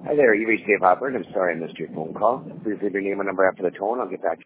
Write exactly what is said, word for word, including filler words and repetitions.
Hi there, you reached Dave Hopper, and I'm sorry I missed your phone call. Please leave your name and number after the tone. I'll get back to you.